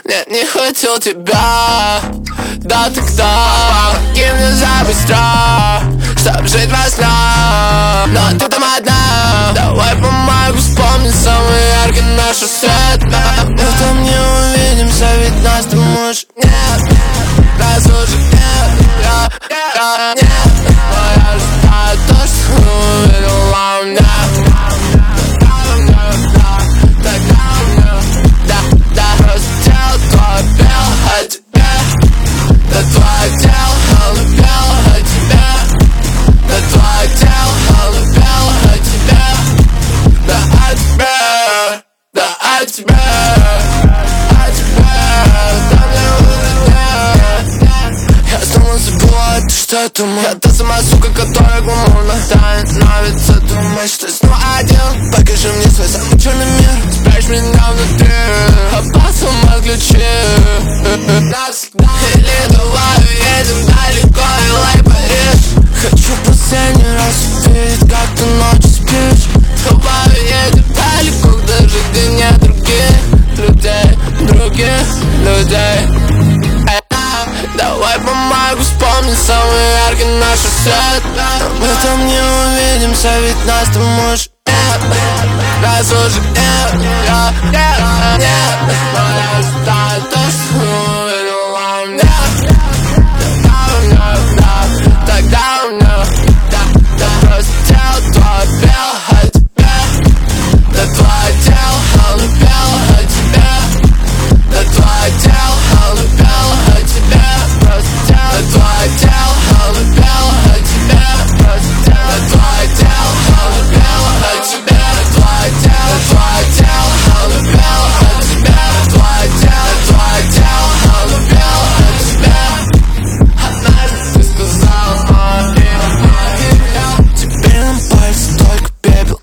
Нет, не хотел тебя. Да ты кто? Помоги мне забыстро, чтоб жить во снах. Но ты там одна. Давай помогу вспомнить самый яркий наш свет. Мы там не увидимся, ведь нас там уж нет. Раз уже нет, нет. Но я же знаю то, что увидела у меня. Что это мы? Я та самая сука, которая гламурна тает, но ведь ты думаешь, что я снова один. Покажи мне свой самый черный мир, спрячь меня внутри, а потом отключи навсегда. Или давай уедем далеко, Л.А. Париж. Хочу последний раз увидеть, как ты ночью спишь. Давай уедем далеко, даже где нет других людей. Давай помогу вспомнить самый яркий наш свет. Мы там не увидимся, ведь нас там уж нет. Раз уже нет, нет. Но я знаю то, что увидела у меня. Тогда у меня просто тело твое бело от тебя. Да твое тело, оно бело от тебя. Да твое тело, оно бело от тебя. Твое тело, оно бело от тебя. Твое тело, оно бело от тебя. Твое тело, оно бело от тебя. Твое тело, оно бело от тебя. Однажды ты сказала мое имя. Теперь на пальце только пепел.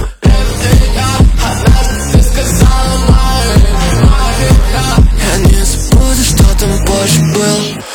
Однажды ты сказала мое имя. Я не забуду, что там позже было.